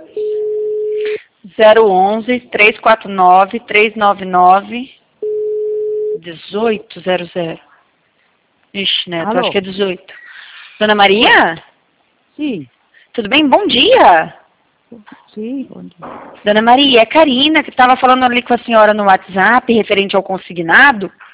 011-349-399-1800. Ixi, Neto, Alô? acho que é 18. Dona Maria? Sim, Tudo bem? Bom dia. sim, bom dia. Dona Maria, é a Karina, que estava falando ali com a senhora no WhatsApp, referente ao consignado.